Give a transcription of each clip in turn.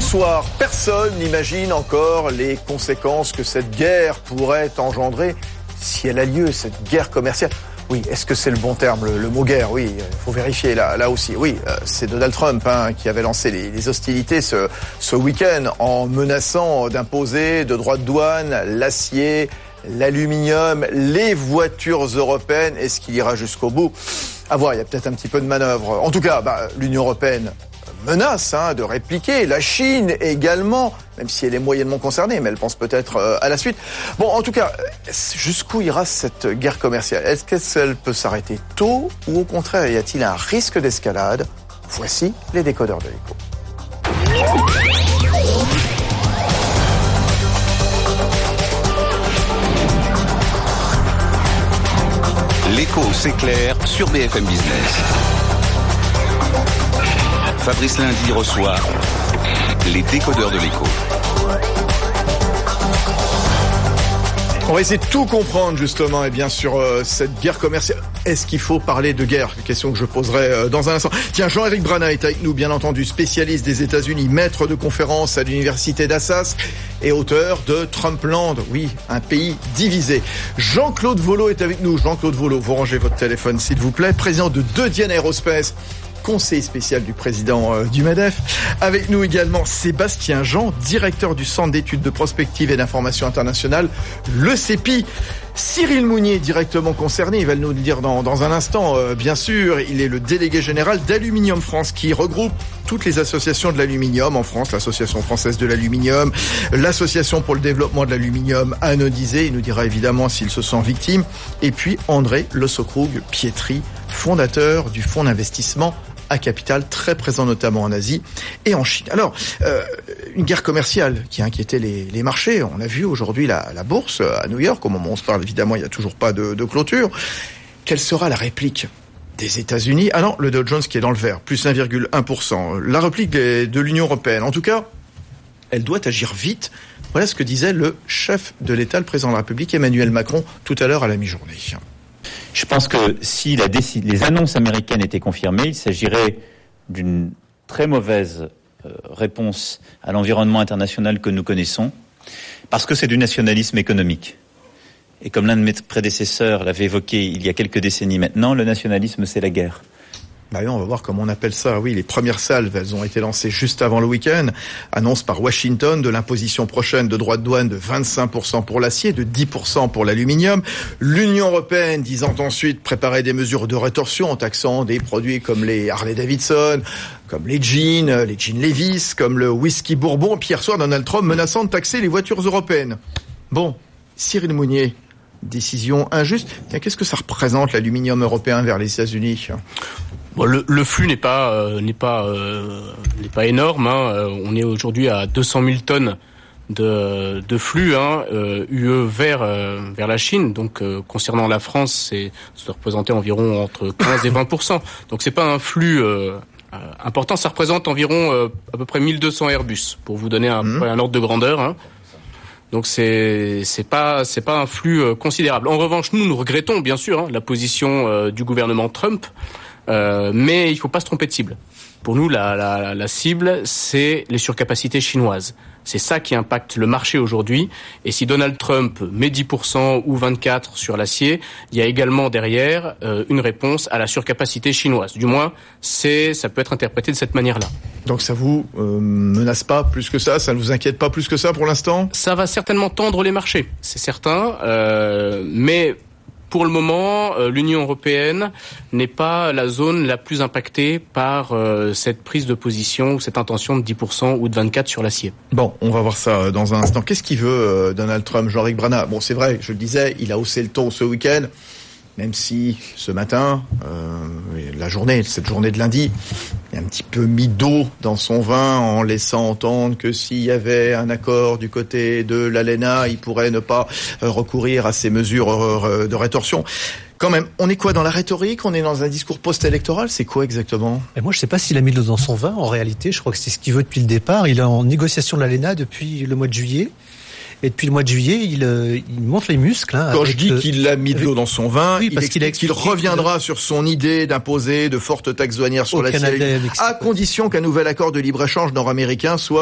Bonsoir. Personne n'imagine encore les conséquences que cette guerre pourrait engendrer si elle a lieu, cette guerre commerciale. Oui, est-ce que c'est le bon terme, le mot guerre? Oui, il faut vérifier là aussi. Oui, c'est Donald Trump qui avait lancé les hostilités ce week-end en menaçant d'imposer de droits de douane l'acier, l'aluminium, les voitures européennes. Est-ce qu'il ira jusqu'au bout? À voir, il y a peut-être un petit peu de manœuvre. En tout cas, l'Union européenne menace de répliquer. La Chine également, même si elle est moyennement concernée, mais elle pense peut-être à la suite. Bon, en tout cas, jusqu'où ira cette guerre commerciale? Est-ce qu'elle peut s'arrêter tôt ou au contraire, y a-t-il un risque d'escalade? Voici les décodeurs de l'écho. L'écho s'éclaire sur BFM Business. Fabrice Lundi reçoit les décodeurs de l'écho. On va essayer de tout comprendre justement et bien sûr cette guerre commerciale. Est-ce qu'il faut parler de guerre? Question que je poserai dans un instant. Tiens, Jean-Éric Brana est avec nous, bien entendu, spécialiste des États-Unis, maître de conférences à l'université d'Assas et auteur de Trumpland. Oui, un pays divisé. Jean-Claude Vollot est avec nous. Jean-Claude Vollot, vous rangez votre téléphone s'il vous plaît. Président de Dedienne Aerospace, conseiller spécial du président du MEDEF. Avec nous également Sébastien Jean, directeur du Centre d'études de prospective et d'information internationale, le CEPI. Cyril Mounier, directement concerné, il va nous le dire dans un instant, bien sûr. Il est le délégué général d'Aluminium France, qui regroupe toutes les associations de l'aluminium en France, l'Association française de l'aluminium, l'Association pour le développement de l'aluminium anodisé. Il nous dira évidemment s'il se sent victime. Et puis André Le Socroug-Pietri, fondateur du fonds d'investissement à capital, très présent notamment en Asie et en Chine. Alors, une guerre commerciale qui a inquiété les marchés. On a vu aujourd'hui la bourse à New York. Au moment où on se parle, évidemment, il n'y a toujours pas de clôture. Quelle sera la réplique des États-Unis? Ah non, le Dow Jones qui est dans le vert, plus 1,1%. La réplique de l'Union européenne, en tout cas, elle doit agir vite. Voilà ce que disait le chef de l'État, le président de la République, Emmanuel Macron, tout à l'heure à la mi-journée. Je pense que si les annonces américaines étaient confirmées, il s'agirait d'une très mauvaise réponse à l'environnement international que nous connaissons, parce que c'est du nationalisme économique. Et comme l'un de mes prédécesseurs l'avait évoqué il y a quelques décennies maintenant, le nationalisme, c'est la guerre. Oui, on va voir comment on appelle ça. Oui, les premières salves, elles ont été lancées juste avant le week-end. Annonce par Washington de l'imposition prochaine de droits de douane de 25% pour l'acier, de 10% pour l'aluminium. L'Union européenne disant ensuite préparer des mesures de rétorsion en taxant des produits comme les Harley Davidson, comme les jeans Levi's, comme le whisky Bourbon. Puis hier soir, Donald Trump menaçant de taxer les voitures européennes. Bon, Cyril Mounier, décision injuste. Tiens, qu'est-ce que ça représente l'aluminium européen vers les États-Unis? Bon, le flux n'est pas énorme. On est aujourd'hui à 200 000 tonnes de flux UE vers la Chine. Donc concernant la France, ça représentait environ entre 15 et 20%. Donc c'est pas un flux important. Ça représente environ à peu près 1200 Airbus pour vous donner un ordre de grandeur. Donc c'est pas un flux considérable. En revanche, nous regrettons bien sûr la position du gouvernement Trump. Mais il faut pas se tromper de cible. Pour nous, la cible, c'est les surcapacités chinoises. C'est ça qui impacte le marché aujourd'hui. Et si Donald Trump met 10% ou 24% sur l'acier, il y a également derrière une réponse à la surcapacité chinoise. Du moins, ça peut être interprété de cette manière-là. Donc ça vous menace pas plus que ça? Ça ne vous inquiète pas plus que ça pour l'instant? Ça va certainement tendre les marchés, c'est certain. Mais pour le moment, l'Union européenne n'est pas la zone la plus impactée par cette prise de position ou cette intention de 10% ou de 24% sur l'acier. Bon, on va voir ça dans un instant. Qu'est-ce qu'il veut Donald Trump, Jean-Éric Brana? Bon, c'est vrai, je le disais, il a haussé le ton ce week-end, même si ce matin, cette journée de lundi, il a un petit peu mis d'eau dans son vin en laissant entendre que s'il y avait un accord du côté de l'ALENA, il pourrait ne pas recourir à ces mesures de rétorsion. Quand même, on est quoi dans la rhétorique? On est dans un discours post-électoral? C'est quoi exactement? Et moi, je ne sais pas s'il a mis de l'eau dans son vin. En réalité, je crois que c'est ce qu'il veut depuis le départ. Il est en négociation de l'ALENA depuis le mois de juillet. Et depuis le mois de juillet, il monte les muscles. Quand je dis qu'il a mis de l'eau dans son vin, oui, parce qu'il reviendra sur son idée d'imposer de fortes taxes douanières sur l'acier, à condition qu'un nouvel accord de libre-échange nord-américain soit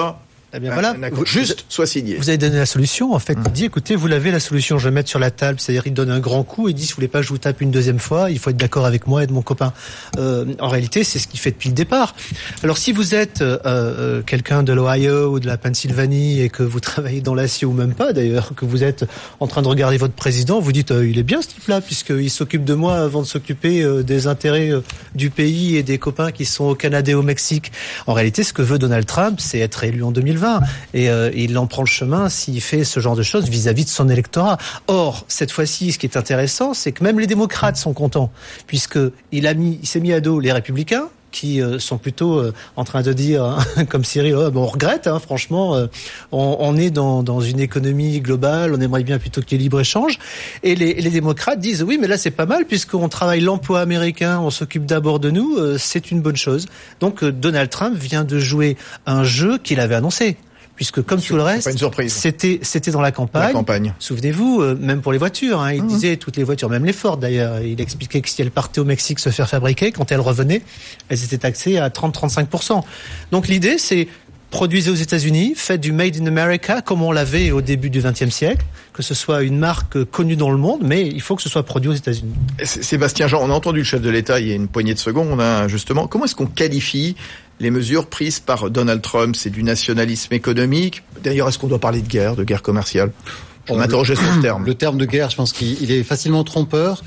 Eh bien voilà, soit signé. Vous avez donné la solution, en fait. Il dit, écoutez, vous l'avez la solution, je vais mettre sur la table. C'est-à-dire, il donne un grand coup et dit, si vous voulez pas que je vous tape une deuxième fois, il faut être d'accord avec moi et de mon copain. En réalité, c'est ce qu'il fait depuis le départ. Alors, si vous êtes quelqu'un de l'Ohio ou de la Pennsylvanie et que vous travaillez dans l'acier ou même pas, d'ailleurs, que vous êtes en train de regarder votre président, vous dites, il est bien ce type-là, puisqu'il s'occupe de moi avant de s'occuper des intérêts du pays et des copains qui sont au Canada et au Mexique. En réalité, ce que veut Donald Trump, c'est être élu en 2020. Et il en prend le chemin s'il fait ce genre de choses vis-à-vis de son électorat. Or, cette fois-ci, ce qui est intéressant, c'est que même les démocrates sont contents, puisque il s'est mis à dos les républicains, qui sont plutôt en train de dire, hein, comme Cyril, on regrette, hein, franchement, on est dans une économie globale, on aimerait bien plutôt qu'il y ait libre-échange. Et les démocrates disent, oui, mais là c'est pas mal, puisqu'on travaille l'emploi américain, on s'occupe d'abord de nous, c'est une bonne chose. Donc Donald Trump vient de jouer un jeu qu'il avait annoncé. Puisque comme tout le reste, c'était dans la campagne. Souvenez-vous, même pour les voitures, hein, il disait toutes les voitures, même les Ford d'ailleurs, il expliquait que si elles partaient au Mexique se faire fabriquer, quand elles revenaient, elles étaient taxées à 30-35%. Donc l'idée, c'est produisez aux États-Unis, faites du Made in America comme on l'avait au début du XXe siècle, que ce soit une marque connue dans le monde, mais il faut que ce soit produit aux États-Unis. Sébastien Jean, on a entendu le chef de l'État il y a une poignée de secondes, hein, justement. Comment est-ce qu'on qualifie les mesures prises par Donald Trump? C'est du nationalisme économique. D'ailleurs, est-ce qu'on doit parler de guerre commerciale? Je m'interrogeais sur ce terme. Le terme de guerre, je pense qu'il est facilement trompeur.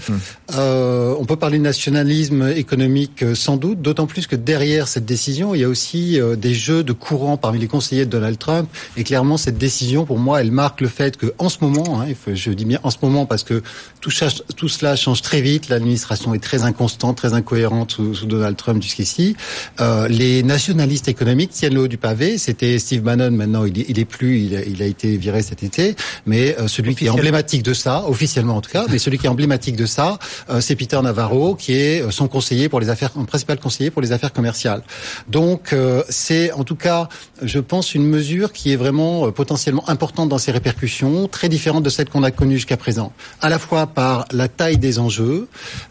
On peut parler de nationalisme économique sans doute, d'autant plus que derrière cette décision, il y a aussi des jeux de courant parmi les conseillers de Donald Trump. Et clairement, cette décision, pour moi, elle marque le fait que, en ce moment, hein, je dis bien en ce moment parce que tout cela change très vite. L'administration est très inconstante, très incohérente sous Donald Trump jusqu'ici. Les nationalistes économiques tiennent le haut du pavé. C'était Steve Bannon, maintenant il est plus, il a été viré cet été, mais celui qui est emblématique de ça, officiellement en tout cas, mais celui qui est emblématique de ça, c'est Peter Navarro, qui est son conseiller pour les affaires, un principal conseiller pour les affaires commerciales. Donc c'est en tout cas, je pense, une mesure qui est vraiment potentiellement importante dans ses répercussions, très différente de celle qu'on a connue jusqu'à présent, à la fois par la taille des enjeux,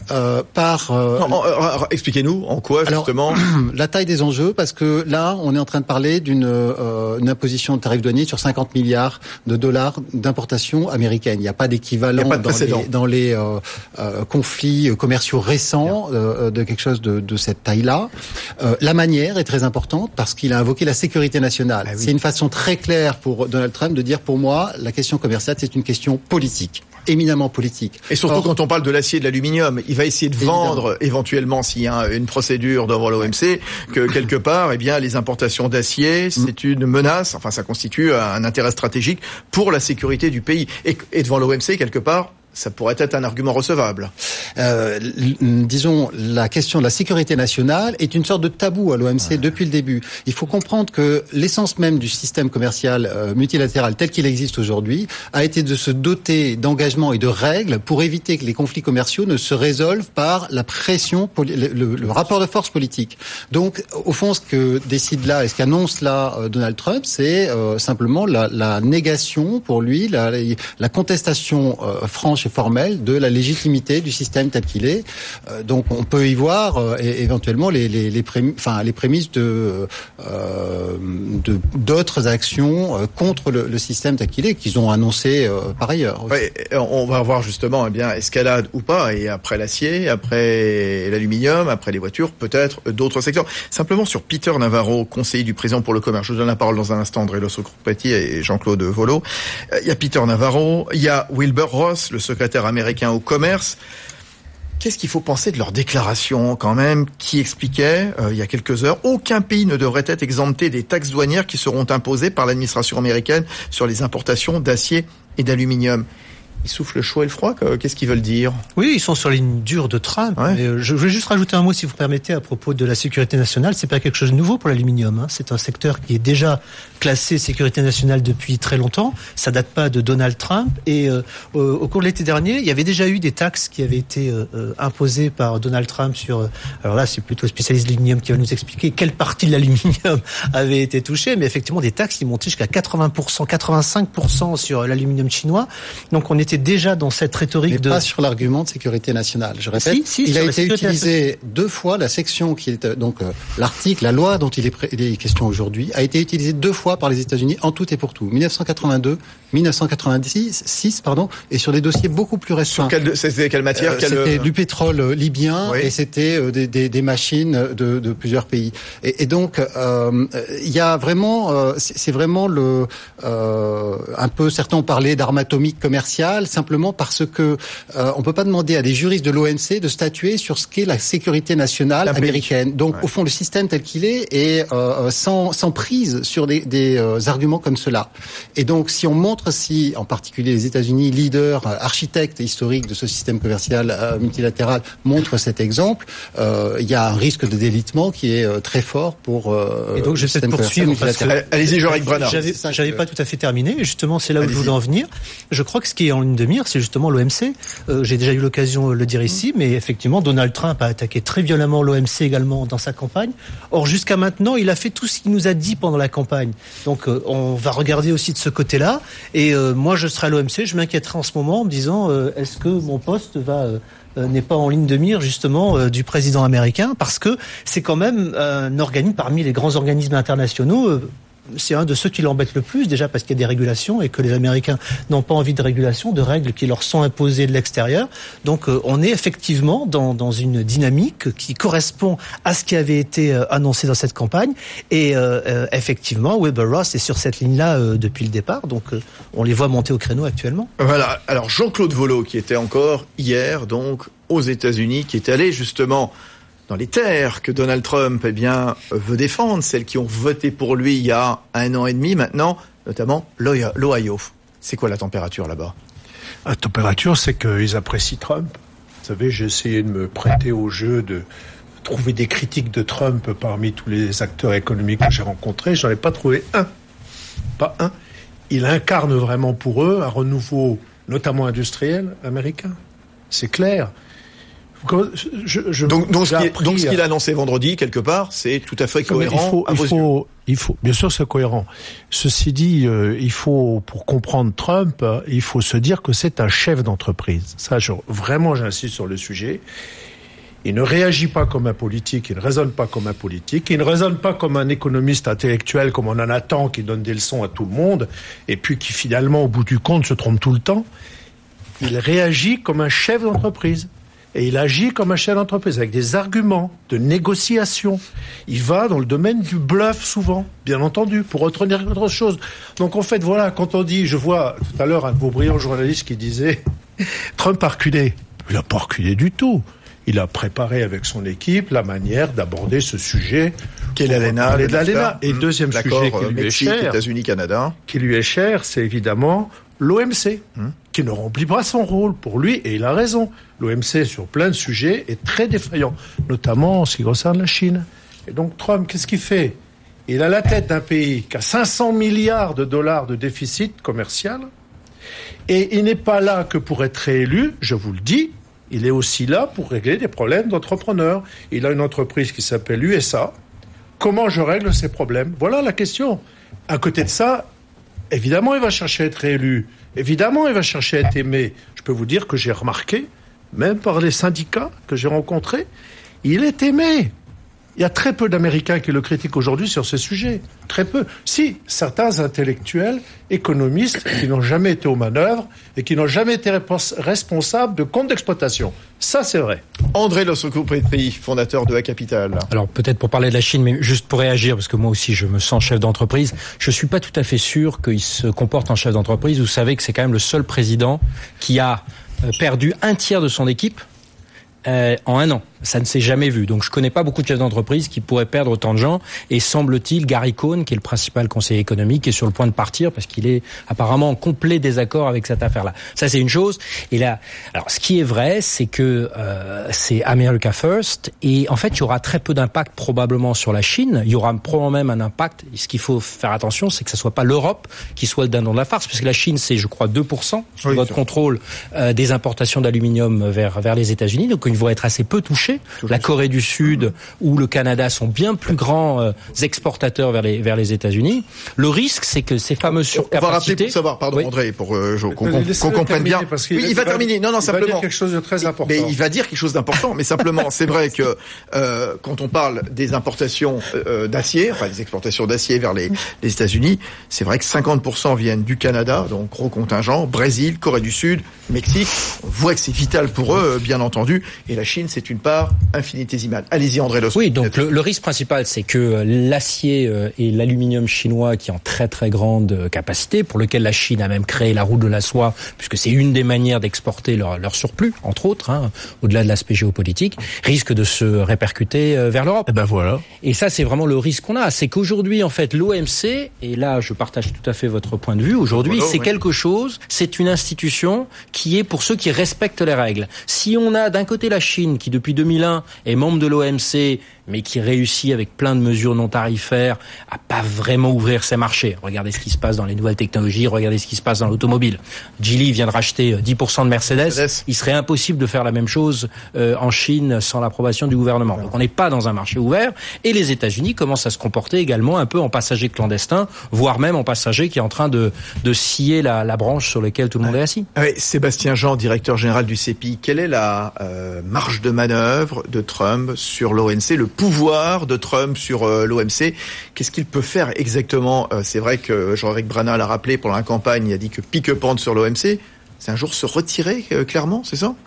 expliquez-nous en quoi justement. Alors, la taille des enjeux, parce que là, on est en train de parler d'une imposition de tarif douanier sur 50 milliards de dollars d'importation américaine. Il n'y a pas d'équivalent dans les conflits commerciaux récents de quelque chose de cette taille-là. La manière est très importante parce qu'il a invoqué la sécurité nationale. Ah oui. C'est une façon très claire pour Donald Trump de dire, pour moi, la question commerciale, c'est une question politique. Éminemment politique. Et surtout quand on parle de l'acier et de l'aluminium, il va essayer de vendre éventuellement, s'il y a une procédure devant l'OMC, que quelque part, eh bien, les importations d'acier, c'est une menace, enfin ça constitue un intérêt stratégique pour la sécurité du pays. Et devant l'OMC, quelque part, ça pourrait être un argument recevable. Disons, la question de la sécurité nationale est une sorte de tabou à l'OMC depuis le début. Il faut comprendre que l'essence même du système commercial multilatéral tel qu'il existe aujourd'hui a été de se doter d'engagements et de règles pour éviter que les conflits commerciaux ne se résolvent par la pression, le rapport de force politique. Donc, au fond, ce que décide là et ce qu'annonce là Donald Trump, c'est simplement la négation pour lui, la contestation franche et formelle de la légitimité du système tel qu'il est. Donc on peut y voir éventuellement les prémices d'autres actions contre le système tel qu'il est, qu'ils ont annoncé par ailleurs. Ouais, on va voir justement, eh bien, escalade ou pas, et après l'acier, après l'aluminium, après les voitures, peut-être d'autres secteurs. Simplement sur Peter Navarro, conseiller du président pour le commerce. Je vous donne la parole dans un instant, André Losso-Croupetti et Jean-Claude Volo. Il y a Peter Navarro, il y a Wilbur Ross, le secrétaire américain au commerce. Qu'est-ce qu'il faut penser de leur déclaration quand même, qui expliquait il y a quelques heures, aucun pays ne devrait être exempté des taxes douanières qui seront imposées par l'administration américaine sur les importations d'acier et d'aluminium. Ils soufflent le chaud et le froid, qu'est-ce qu'ils veulent dire? Oui, ils sont sur la ligne dure de Trump. Ouais. Je voulais juste rajouter un mot, si vous permettez, à propos de la sécurité nationale. C'est pas quelque chose de nouveau pour l'aluminium, hein. C'est un secteur qui est déjà classé sécurité nationale depuis très longtemps. Ça date pas de Donald Trump. Et au cours de l'été dernier, il y avait déjà eu des taxes qui avaient été imposées par Donald Trump sur... alors là, c'est plutôt le spécialiste de l'aluminium qui va nous expliquer quelle partie de l'aluminium avait été touchée. Mais effectivement, des taxes qui montaient jusqu'à 80%, 85% sur l'aluminium chinois. Donc on était était déjà dans cette rhétorique mais pas sur l'argument de sécurité nationale. Je répète, il a été utilisé 2 fois, la section qui est donc l'article, la loi dont il est question aujourd'hui, a été utilisé 2 fois par les États-Unis en tout et pour tout. 1982, 1996, et sur des dossiers beaucoup plus récents. C'était quelle matière? C'était du pétrole libyen, oui. Et c'était des machines de plusieurs pays. Et donc, il y a vraiment, c'est vraiment un peu, certains ont parlé d'armes atomiques commerciales, simplement parce que on peut pas demander à des juristes de l'OMC de statuer sur ce qu'est la sécurité nationale américaine. Donc, au fond, le système tel qu'il est sans prise sur des arguments comme cela. Et donc, si on montre en particulier les États-Unis, leaders, architectes historiques de ce système commercial multilatéral, montrent cet exemple, il y a un risque de délitement qui est très fort pour et donc, je vais peut-être poursuivre. Allez-y, Jean-Eric Brana. J'avais pas tout à fait terminé. Et justement, c'est là où je voulais en venir. Je crois que ce qui est en ligne de mire, c'est justement l'OMC. J'ai déjà eu l'occasion de le dire ici, mais effectivement, Donald Trump a attaqué très violemment l'OMC également dans sa campagne. Or, jusqu'à maintenant, il a fait tout ce qu'il nous a dit pendant la campagne. Donc, on va regarder aussi de ce côté-là. Et moi, je serai à l'OMC, je m'inquiéterai en ce moment en me disant, est-ce que mon poste n'est pas en ligne de mire justement du président américain, parce que c'est quand même un organisme parmi les grands organismes internationaux. C'est un de ceux qui l'embêtent le plus, déjà parce qu'il y a des régulations et que les Américains n'ont pas envie de régulation, de règles qui leur sont imposées de l'extérieur. Donc on est effectivement dans une dynamique qui correspond à ce qui avait été annoncé dans cette campagne. Et effectivement, Wilbur Ross est sur cette ligne-là depuis le départ. Donc on les voit monter au créneau actuellement. Voilà. Alors Jean-Claude Vollot, qui était encore hier donc aux États-Unis, qui est allé justement dans les terres que Donald Trump veut défendre, celles qui ont voté pour lui il y a 1 an et demi maintenant, notamment l'Ohio. C'est quoi la température là-bas? La température, c'est qu'ils apprécient Trump. Vous savez, j'ai essayé de me prêter au jeu de trouver des critiques de Trump parmi tous les acteurs économiques que j'ai rencontrés. J'en ai pas trouvé un. Pas un. Il incarne vraiment pour eux un renouveau, notamment industriel, américain. C'est clair. Donc ce qu'il a annoncé vendredi, quelque part, c'est tout à fait cohérent à vos yeux. Bien sûr, c'est cohérent. Ceci dit, pour comprendre Trump, il faut se dire que c'est un chef d'entreprise. Ça, vraiment, j'insiste sur le sujet. Il ne réagit pas comme un politique, il ne raisonne pas comme un politique, il ne raisonne pas comme un économiste intellectuel, comme on en attend, qui donne des leçons à tout le monde, et puis qui finalement, au bout du compte, se trompe tout le temps. Il réagit comme un chef d'entreprise. Et il agit comme un chef d'entreprise, avec des arguments de négociation. Il va dans le domaine du bluff, souvent, bien entendu, pour retenir autre chose. Donc, en fait, voilà, quand on dit, je vois tout à l'heure un de vos brillants journalistes qui disait Trump a reculé. Il n'a pas reculé du tout. Il a préparé avec son équipe la manière d'aborder ce sujet. Qu'est l'ALENA. Et deuxième sujet qui lui est cher, États-Unis, Canada. Qui lui est cher, c'est évidemment l'OMC, qui ne remplit pas son rôle pour lui, et il a raison. L'OMC, sur plein de sujets, est très défaillant, notamment en ce qui concerne la Chine. Et donc Trump, qu'est-ce qu'il fait? Il a la tête d'un pays qui a 500 milliards de dollars de déficit commercial, et il n'est pas là que pour être réélu, je vous le dis, il est aussi là pour régler des problèmes d'entrepreneurs. Il a une entreprise qui s'appelle USA. Comment je règle ces problèmes? Voilà la question. À côté de ça, évidemment, il va chercher à être réélu. Évidemment, il va chercher à être aimé. Je peux vous dire que j'ai remarqué, même par les syndicats que j'ai rencontrés, il est aimé. Il y a très peu d'Américains qui le critiquent aujourd'hui sur ces sujets. Très peu. Si, certains intellectuels, économistes, qui n'ont jamais été aux manœuvres et qui n'ont jamais été responsables de comptes d'exploitation. Ça, c'est vrai. André Losocco-Petri, fondateur de A Capital. Alors, peut-être pour parler de la Chine, mais juste pour réagir, parce que moi aussi, je me sens chef d'entreprise. Je suis pas tout à fait sûr qu'il se comporte en chef d'entreprise. Vous savez que c'est quand même le seul président qui a perdu un tiers de son équipe en 1 an. Ça ne s'est jamais vu. Donc je connais pas beaucoup de chefs d'entreprise qui pourraient perdre autant de gens. Et semble-t-il, Gary Cohn, qui est le principal conseiller économique, est sur le point de partir parce qu'il est apparemment en complet désaccord avec cette affaire-là. Ça, c'est une chose. Et là, alors ce qui est vrai, c'est que c'est America First. Et en fait, il y aura très peu d'impact probablement sur la Chine. Il y aura probablement même un impact. Et ce qu'il faut faire attention, c'est que ça soit pas l'Europe qui soit le dindon de la farce, parce que la Chine, c'est, je crois, 2% sous votre contrôle des importations d'aluminium vers les États-Unis. Donc ils vont être assez peu touchés. marchés. La Corée du Sud ou le Canada sont bien plus grands exportateurs vers les États-Unis. Le risque, c'est que ces fameuses surcapacités... On va rappeler pour savoir, pardon André, pour qu'on comprenne bien. Oui, il va terminer. Non, simplement. Il va dire quelque chose de très important. Mais il va dire quelque chose d'important, mais simplement, c'est vrai que quand on parle des importations d'acier, enfin des exportations d'acier vers les États-Unis, c'est vrai que 50% viennent du Canada, donc gros contingent, Brésil, Corée du Sud, Mexique. On voit que c'est vital pour eux, bien entendu. Et la Chine, c'est une part infinitésimale. Allez-y, André Losson. Oui, donc le risque principal, c'est que l'acier et l'aluminium chinois, qui ont très très grande capacité, pour lequel la Chine a même créé la route de la soie, puisque c'est une des manières d'exporter leur surplus, entre autres, au-delà de l'aspect géopolitique, risque de se répercuter vers l'Europe. Et ben voilà. Et ça, c'est vraiment le risque qu'on a. C'est qu'aujourd'hui, en fait, l'OMC, et là, je partage tout à fait votre point de vue, aujourd'hui, c'est quelque chose, c'est une institution qui est pour ceux qui respectent les règles. Si on a d'un côté la Chine, qui depuis 2001 est membre de l'OMC, mais qui réussit avec plein de mesures non tarifaires à pas vraiment ouvrir ses marchés. Regardez ce qui se passe dans les nouvelles technologies, regardez ce qui se passe dans l'automobile. Geely vient de racheter 10% de Mercedes. Il serait impossible de faire la même chose en Chine sans l'approbation du gouvernement. Donc on n'est pas dans un marché ouvert. Et les États-Unis commencent à se comporter également un peu en passager clandestin, voire même en passager qui est en train de scier la branche sur laquelle tout le monde est assis. Oui, Sébastien Jean, directeur général du CEPI, quelle est la marge de manœuvre de Trump sur l'OMC, le pouvoir de Trump sur l'OMC? Qu'est-ce qu'il peut faire exactement? C'est vrai que Jean-Éric Brana l'a rappelé pendant la campagne, il a dit que pique-pente sur l'OMC, c'est un jour se retirer, clairement, c'est ça?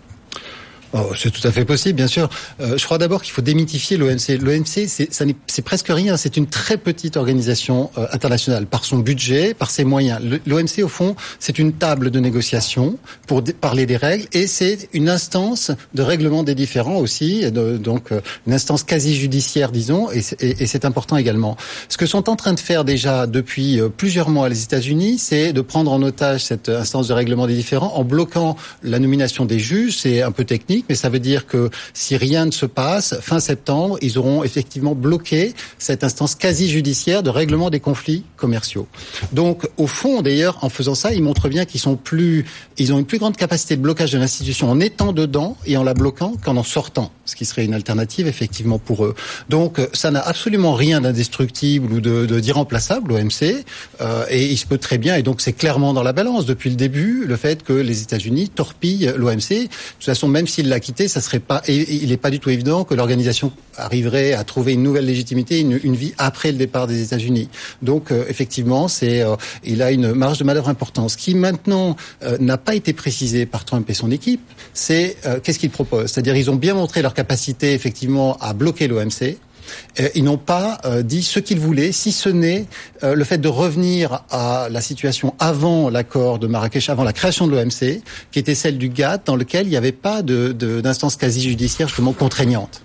Oh, c'est tout à fait possible, bien sûr. Je crois d'abord qu'il faut démythifier l'OMC. L'OMC, c'est presque rien. C'est une très petite organisation internationale par son budget, par ses moyens. L'OMC, au fond, c'est une table de négociation pour parler des règles, et c'est une instance de règlement des différends aussi, donc une instance quasi judiciaire, disons, et c'est important également. Ce que sont en train de faire déjà depuis plusieurs mois les États-Unis, c'est de prendre en otage cette instance de règlement des différends en bloquant la nomination des juges. C'est un peu technique, mais ça veut dire que si rien ne se passe, fin septembre, ils auront effectivement bloqué cette instance quasi judiciaire de règlement des conflits commerciaux. Donc, au fond, d'ailleurs, en faisant ça, ils montrent bien qu'ils ont une plus grande capacité de blocage de l'institution en étant dedans et en la bloquant qu'en sortant, ce qui serait une alternative effectivement pour eux. Donc, ça n'a absolument rien d'indestructible ou d'irremplaçable, l'OMC, et il se peut très bien, et donc c'est clairement dans la balance depuis le début, le fait que les États-Unis torpillent l'OMC. De toute façon, même s'ils l'a quitté, ça serait pas, il n'est pas du tout évident que l'organisation arriverait à trouver une nouvelle légitimité, une vie après le départ des États-Unis. Donc effectivement, il a une marge de manœuvre importante. Ce qui maintenant n'a pas été précisé par Trump et son équipe, c'est qu'est-ce qu'ils proposent. C'est-à-dire, ils ont bien montré leur capacité effectivement à bloquer l'OMC. Ils n'ont pas dit ce qu'ils voulaient, si ce n'est le fait de revenir à la situation avant l'accord de Marrakech, avant la création de l'OMC, qui était celle du GATT, dans lequel il n'y avait pas d'instance quasi-judiciaire justement contraignante.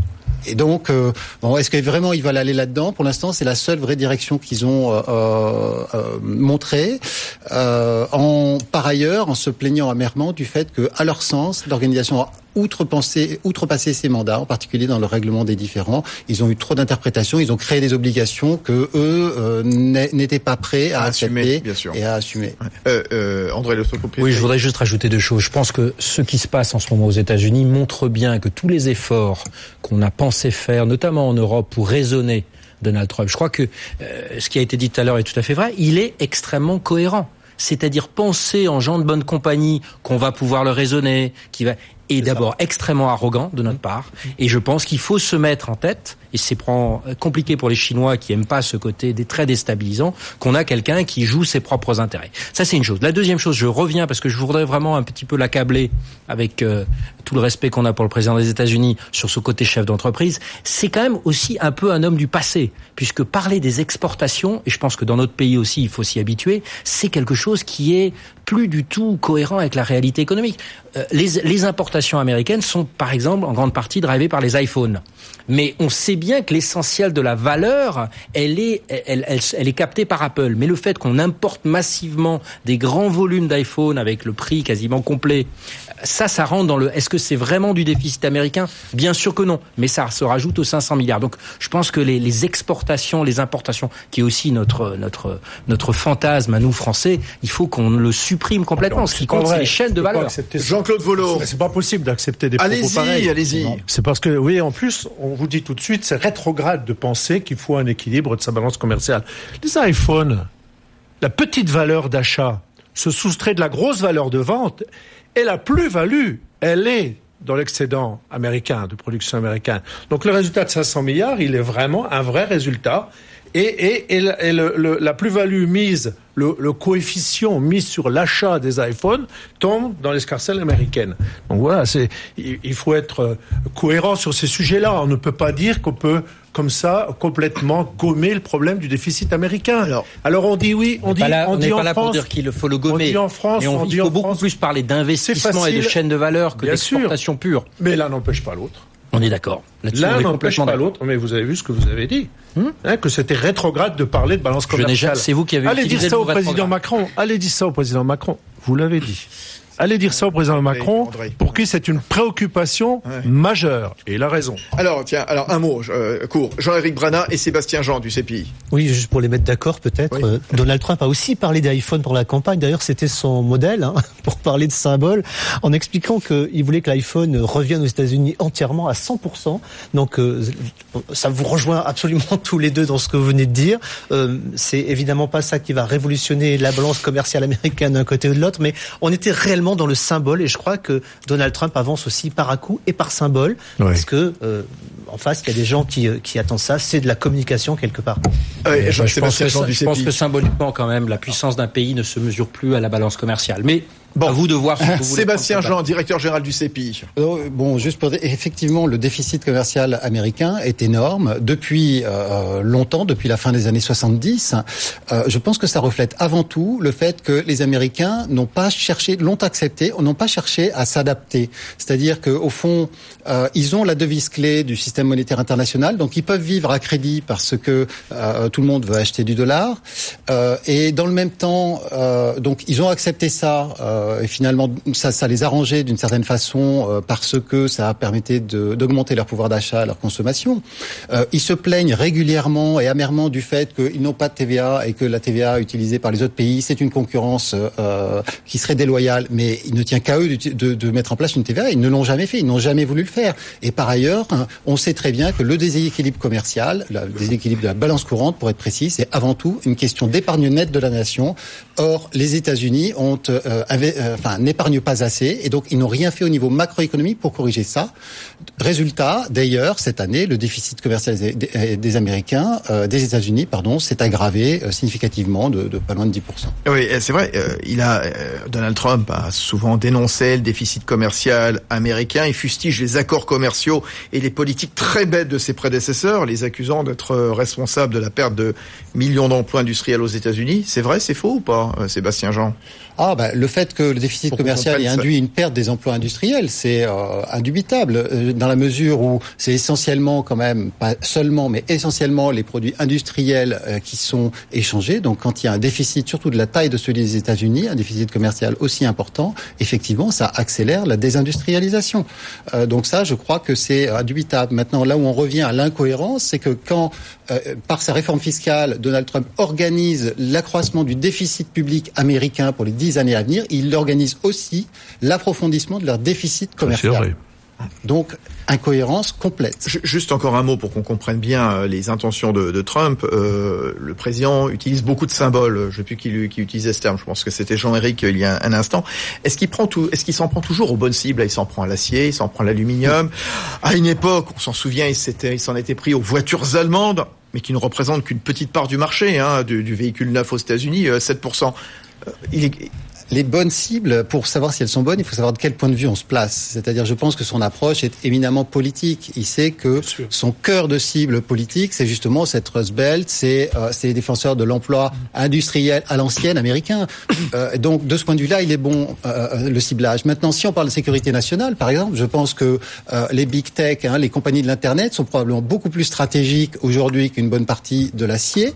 Et donc, est-ce que vraiment ils veulent aller là-dedans? Pour l'instant, c'est la seule vraie direction qu'ils ont montrée. Par ailleurs, en se plaignant amèrement du fait que, à leur sens, l'organisation a outrepassé ses mandats, en particulier dans le règlement des différends. Ils ont eu trop d'interprétations, ils ont créé des obligations que eux n'étaient pas prêts à accepter et à assumer. André Le Socopé. Oui, je voudrais juste rajouter deux choses. Je pense que ce qui se passe en ce moment aux États-Unis montre bien que tous les efforts qu'on a pensé faire, notamment en Europe, pour raisonner Donald Trump, je crois que ce qui a été dit tout à l'heure est tout à fait vrai, il est extrêmement cohérent. C'est-à-dire penser en gens de bonne compagnie qu'on va pouvoir le raisonner, est d'abord extrêmement arrogant de notre part, et je pense qu'il faut se mettre en tête, et c'est compliqué pour les Chinois qui aiment pas ce côté très déstabilisant, qu'on a quelqu'un qui joue ses propres intérêts. Ça, c'est une chose. La deuxième chose, je reviens parce que je voudrais vraiment un petit peu l'accabler avec tout le respect qu'on a pour le président des États-Unis sur ce côté chef d'entreprise. C'est quand même aussi un peu un homme du passé, puisque parler des exportations, et je pense que dans notre pays aussi, il faut s'y habituer, c'est quelque chose qui est plus du tout cohérent avec la réalité économique. Les importations américaines sont, par exemple, en grande partie drivées par les iPhones. Mais on sait bien que l'essentiel de la valeur, elle est captée par Apple. Mais le fait qu'on importe massivement des grands volumes d'iPhone avec le prix quasiment complet, ça rentre dans est-ce que c'est vraiment du déficit américain? Bien sûr que non. Mais ça se rajoute aux 500 milliards. Donc, je pense que les exportations, les importations, qui est aussi notre fantasme à nous Français, il faut qu'on le supprime supprime complètement. Ce qui compte, c'est les chaînes de valeur. Jean-Claude Vollot. C'est pas possible d'accepter des propos pareils. Allez-y. C'est parce que, oui, en plus, on vous dit tout de suite, c'est rétrograde de penser qu'il faut un équilibre de sa balance commerciale. Les iPhones, la petite valeur d'achat se soustrait de la grosse valeur de vente et la plus-value, elle est dans l'excédent américain, de production américaine. Donc le résultat de 500 milliards, il est vraiment un vrai résultat. Et la plus-value mise, le coefficient mis sur l'achat des iPhones tombe dans l'escarcelle américaine. Donc voilà, il faut être cohérent sur ces sujets-là. On ne peut pas dire qu'on peut, comme ça, complètement gommer le problème du déficit américain. Alors on dit oui, on dit en France. On n'est pas là pour dire qu'il faut le gommer. On dit en France, il faut beaucoup plus parler d'investissement et de chaîne de valeur que d'exportation pure. Mais l'un n'empêche pas l'autre. On est d'accord. L'un n'empêche pas l'autre, mais vous avez vu ce que vous avez dit, que c'était rétrograde de parler de balance commerciale. C'est vous qui avez utilisé dire ça au président Macron. Allez dire ça au président Macron. Vous l'avez dit. Allez dire ça au président Macron, pour qui c'est une préoccupation majeure. Et il a raison. Alors, tiens, un mot court. Jean-Éric Brana et Sébastien Jean du CPI. Oui, juste pour les mettre d'accord, peut-être. Oui. Donald Trump a aussi parlé d'iPhone pour la campagne. D'ailleurs, c'était son modèle, pour parler de symbole, en expliquant qu'il voulait que l'iPhone revienne aux États-Unis entièrement à 100%. Donc, ça vous rejoint absolument tous les deux dans ce que vous venez de dire. C'est évidemment pas ça qui va révolutionner la balance commerciale américaine d'un côté ou de l'autre, mais on était réellement dans le symbole, et je crois que Donald Trump avance aussi par à-coup et par symbole, parce que en face, il y a des gens qui attendent ça, c'est de la communication quelque part. Je pense que symboliquement, quand même, la puissance d'un pays ne se mesure plus à la balance commerciale. Mais à vous de voir ce que vous voulez. Sébastien Jean, directeur général du CPI. Juste pour dire, effectivement, le déficit commercial américain est énorme depuis longtemps, depuis la fin des années 70. Je pense que ça reflète avant tout le fait que les Américains n'ont pas cherché à s'adapter. C'est-à-dire qu'au fond, ils ont la devise clé du système monétaire international, donc ils peuvent vivre à crédit parce que tout le monde veut acheter du dollar. Et dans le même temps, donc ils ont accepté ça. Et finalement, ça les arrangeait d'une certaine façon parce que ça permettait d'augmenter leur pouvoir d'achat, leur consommation. Ils se plaignent régulièrement et amèrement du fait qu'ils n'ont pas de TVA et que la TVA utilisée par les autres pays, c'est une concurrence qui serait déloyale. Mais il ne tient qu'à eux de mettre en place une TVA. Ils ne l'ont jamais fait, ils n'ont jamais voulu le faire. Et par ailleurs, on sait très bien que le déséquilibre commercial, le déséquilibre de la balance courante, pour être précis, c'est avant tout une question d'épargne nette de la nation. Or, les États-Unis n'épargnent pas assez, et donc ils n'ont rien fait au niveau macroéconomique pour corriger ça. Résultat, d'ailleurs, cette année, le déficit commercial des Américains, des États-Unis, s'est aggravé significativement de pas loin de 10%. Oui, c'est vrai. Donald Trump a souvent dénoncé le déficit commercial américain. Il fustige les accords commerciaux et les politiques très bêtes de ses prédécesseurs, les accusant d'être responsables de la perte de millions d'emplois industriels aux États-Unis. C'est vrai, c'est faux ou pas, Sébastien Jean? Le fait que le déficit commercial ait induit une perte des emplois industriels, c'est indubitable, dans la mesure où c'est essentiellement quand même, pas seulement, mais essentiellement les produits industriels qui sont échangés. Donc quand il y a un déficit, surtout de la taille de celui des États-Unis, un déficit commercial aussi important, effectivement, ça accélère la désindustrialisation. Donc ça, je crois que c'est indubitable. Maintenant, là où on revient à l'incohérence, c'est que quand, par sa réforme fiscale, Donald Trump organise l'accroissement du déficit public américain pour les 10 années à venir, il organise aussi l'approfondissement de leur déficit commercial. Donc, incohérence complète. Juste encore un mot pour qu'on comprenne bien les intentions de Trump. Le président utilise beaucoup de symboles. Je ne sais plus qui utilisait ce terme. Je pense que c'était Jean-Éric il y a un instant. Est-ce qu'il s'en prend toujours aux bonnes cibles? Il s'en prend à l'acier, il s'en prend à l'aluminium. À une époque, on s'en souvient, il s'en était pris aux voitures allemandes, mais qui ne représentent qu'une petite part du marché, du véhicule neuf aux États-Unis, 7%. Les bonnes cibles, pour savoir si elles sont bonnes, il faut savoir de quel point de vue on se place. C'est-à-dire, je pense que son approche est éminemment politique. Il sait que son cœur de cible politique, c'est justement cette Rust Belt, c'est les défenseurs de l'emploi industriel à l'ancienne américain. Donc, de ce point de vue-là, il est bon, le ciblage. Maintenant, si on parle de sécurité nationale, par exemple, je pense que les big tech, les compagnies de l'Internet sont probablement beaucoup plus stratégiques aujourd'hui qu'une bonne partie de l'acier.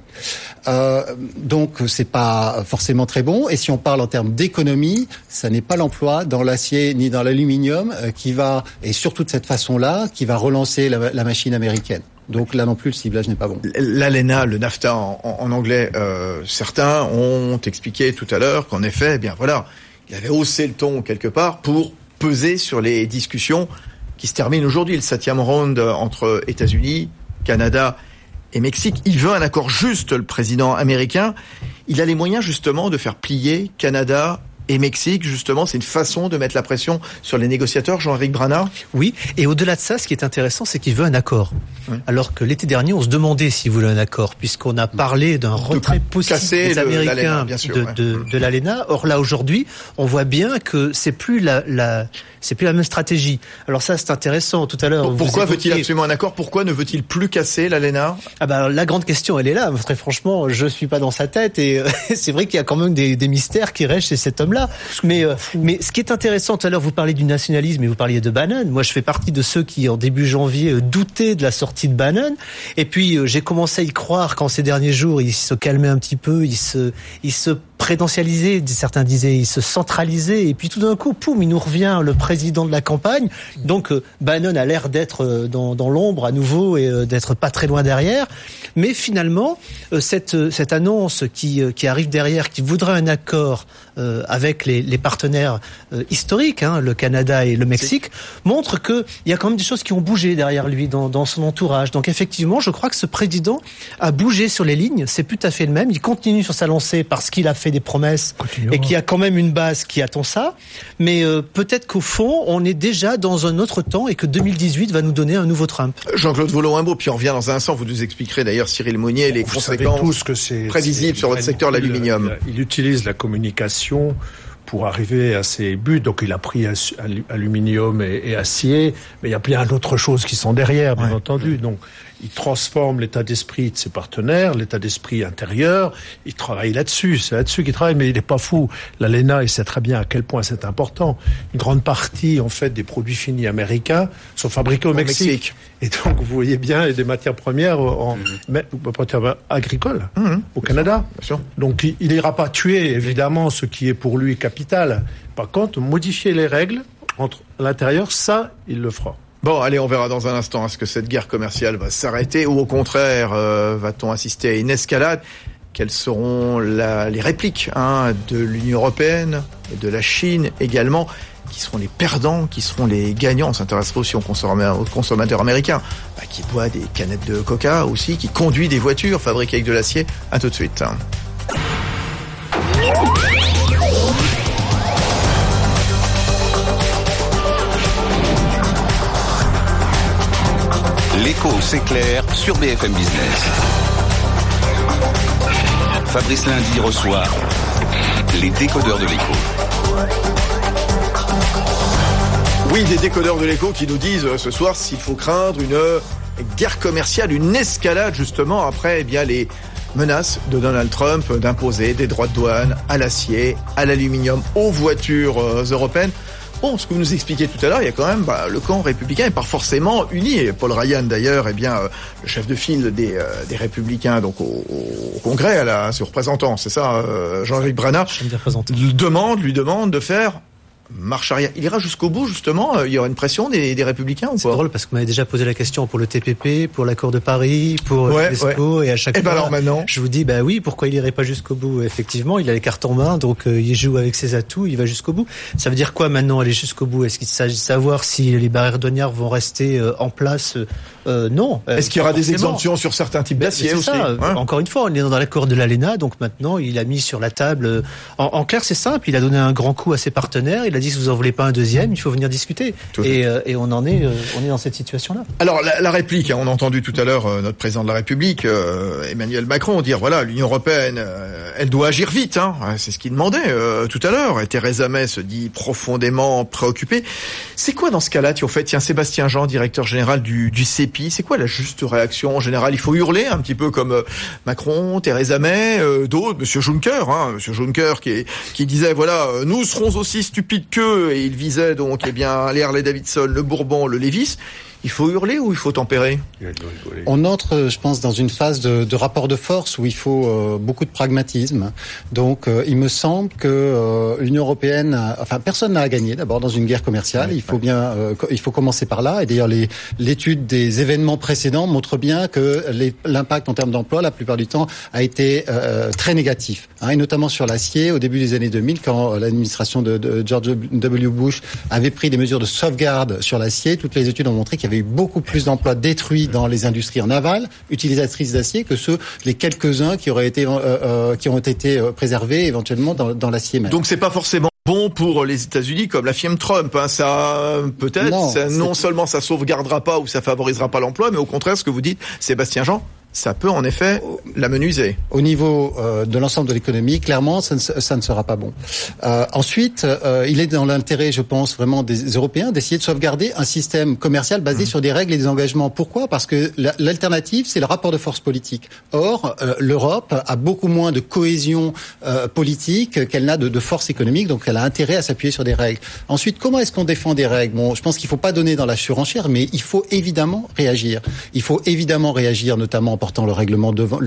Donc, c'est pas forcément très bon. Et si on parle en termes d'économie, ça n'est pas l'emploi dans l'acier ni dans l'aluminium qui va, et surtout de cette façon-là, qui va relancer la machine américaine. Donc là non plus, le ciblage n'est pas bon. L'ALENA, le NAFTA en anglais, certains ont expliqué tout à l'heure qu'en effet, eh bien voilà, il avait haussé le ton quelque part pour peser sur les discussions qui se terminent aujourd'hui. Le 7e round entre États-Unis, Canada et Mexique. Il veut un accord juste, le président américain. Il a les moyens justement de faire plier Canada et Mexique, justement, c'est une façon de mettre la pression sur les négociateurs, Jean-Éric Brana? Oui, et au-delà de ça, ce qui est intéressant, c'est qu'il veut un accord. Oui. Alors que l'été dernier, on se demandait s'il voulait un accord, puisqu'on a parlé d'un retrait possible des Américains de l'ALENA. Or là, aujourd'hui, on voit bien que c'est plus la même stratégie. Alors ça, c'est intéressant. Tout à l'heure, pourquoi veut-il absolument un accord? Pourquoi ne veut-il plus casser l'ALENA? La grande question, elle est là. Très franchement, je suis pas dans sa tête, et c'est vrai qu'il y a quand même des mystères qui restent chez cet homme-là. Mais ce qui est intéressant, tout à l'heure, vous parlez du nationalisme et vous parliez de Bannon. Moi, je fais partie de ceux qui, en début janvier, doutaient de la sortie de Bannon. Et puis, j'ai commencé à y croire quand ces derniers jours, il se calmait un petit peu, il se présidentialisé, certains disaient, il se centralisait, et puis tout d'un coup, poum, il nous revient le président de la campagne. Donc Bannon a l'air d'être dans l'ombre à nouveau et d'être pas très loin derrière. Mais finalement, cette annonce qui arrive derrière, qui voudrait un accord avec les partenaires historiques, le Canada et le Mexique, montre que il y a quand même des choses qui ont bougé derrière lui dans son entourage. Donc effectivement, je crois que ce président a bougé sur les lignes. C'est tout à fait le même. Il continue sur sa lancée parce qu'il a fait des promesses et qu'il y a quand même une base qui attend ça. Mais peut-être qu'au fond, on est déjà dans un autre temps et que 2018 va nous donner un nouveau Trump. Jean-Claude Vollon, un mot, puis on revient dans un instant. Vous nous expliquerez d'ailleurs, Cyril Monnier, les conséquences prévisibles sur votre secteur, l'aluminium. Il utilise la communication pour arriver à ses buts. Donc il a pris aluminium et acier, mais il y a plein d'autres choses qui sont derrière, bien entendu. Donc il transforme l'état d'esprit de ses partenaires, l'état d'esprit intérieur. Il travaille là-dessus. C'est là-dessus qu'il travaille, mais il n'est pas fou. L'ALENA, il sait très bien à quel point c'est important. Une grande partie, en fait, des produits finis américains sont fabriqués au Mexique. Et donc, vous voyez bien, des matières premières agricoles au Canada. Bien sûr. Donc, il n'ira pas tuer, évidemment, ce qui est pour lui capital. Par contre, modifier les règles entre l'intérieur, ça, il le fera. Bon, allez, on verra dans un instant. Est-ce que cette guerre commerciale va s'arrêter ou au contraire, va-t-on assister à une escalade? Quelles seront les répliques de l'Union européenne, de la Chine également? Qui seront les perdants, qui seront les gagnants? On s'intéressera aussi aux consommateurs américains, qui boit des canettes de coca aussi, qui conduit des voitures fabriquées avec de l'acier. À tout de suite. L'écho s'éclaire sur BFM Business. Fabrice Lundi reçoit les décodeurs de l'écho. Oui, des décodeurs de l'écho qui nous disent ce soir s'il faut craindre une guerre commerciale, une escalade justement après les menaces de Donald Trump d'imposer des droits de douane à l'acier, à l'aluminium, aux voitures européennes. Bon, ce que vous nous expliquiez tout à l'heure, il y a quand même le camp républicain n'est pas forcément uni. Et Paul Ryan, d'ailleurs, le chef de file des républicains, donc au Congrès, à ses représentants, c'est ça, Jean-Éric Brana, lui demande de faire marche arrière. Il ira jusqu'au bout, justement. Il y aura une pression des républicains ou pas? C'est drôle parce que vous m'avez déjà posé la question pour le TPP, pour l'accord de Paris, pour l'ESCO, et à chaque fois, alors maintenant, je vous dis, oui, pourquoi il irait pas jusqu'au bout? Effectivement, il a les cartes en main, donc il joue avec ses atouts, il va jusqu'au bout. Ça veut dire quoi maintenant, aller jusqu'au bout? Est-ce qu'il s'agit de savoir si les barrières douanières vont rester en place? Non. Est-ce qu'il y aura des exemptions sur certains types d'acier aussi? Encore une fois, on est dans l'accord de l'ALENA, donc maintenant, il a mis sur la table. En clair, c'est simple. Il a donné un grand coup à ses partenaires. Il a dit, si vous en voulez pas un deuxième, il faut venir discuter. Et on est dans cette situation-là. Alors, la réplique, on a entendu tout à l'heure notre président de la République, Emmanuel Macron, dire, l'Union européenne, elle doit agir vite, C'est ce qu'il demandait tout à l'heure. Et Theresa May se dit profondément préoccupée. C'est quoi dans ce cas-là, Sébastien Jean, directeur général du CEPI, c'est quoi la juste réaction en général? Il faut hurler un petit peu comme Macron, Theresa May, d'autres, Monsieur Juncker, qui disait nous serons aussi stupides qu'eux, et il visait donc les Harley Davidson, le Bourbon, le Levi's. Il faut hurler ou il faut tempérer? On entre, je pense, dans une phase de rapport de force où il faut beaucoup de pragmatisme. Donc, il me semble que l'Union européenne, personne n'a à gagner d'abord dans une guerre commerciale. Il faut commencer par là. Et d'ailleurs, l'étude des événements précédents montre bien que l'impact en termes d'emploi, la plupart du temps, a été très négatif. Et notamment sur l'acier, au début des années 2000, quand l'administration de George W. Bush avait pris des mesures de sauvegarde sur l'acier, toutes les études ont montré qu'il y avait eu beaucoup plus d'emplois détruits dans les industries en aval, utilisatrices d'acier, que les quelques-uns qui ont été préservés éventuellement dans l'acier même. Donc c'est pas forcément bon pour les États-Unis comme l'affirme Trump. Ça peut-être, non seulement ça sauvegardera pas ou ça favorisera pas l'emploi, mais au contraire, ce que vous dites, Sébastien Jean, ça peut en effet l'amenuiser. Au niveau de l'ensemble de l'économie, clairement, ça ne sera pas bon. Ensuite, il est dans l'intérêt, je pense, vraiment des Européens d'essayer de sauvegarder un système commercial basé sur des règles et des engagements. Pourquoi ? Parce que l'alternative, c'est le rapport de force politique. Or, l'Europe a beaucoup moins de cohésion politique qu'elle n'a de force économique, donc elle a intérêt à s'appuyer sur des règles. Ensuite, comment est-ce qu'on défend des règles ? Bon, je pense qu'il ne faut pas donner dans la surenchère, mais il faut évidemment réagir. Il faut évidemment réagir, notamment en portant le règlement devant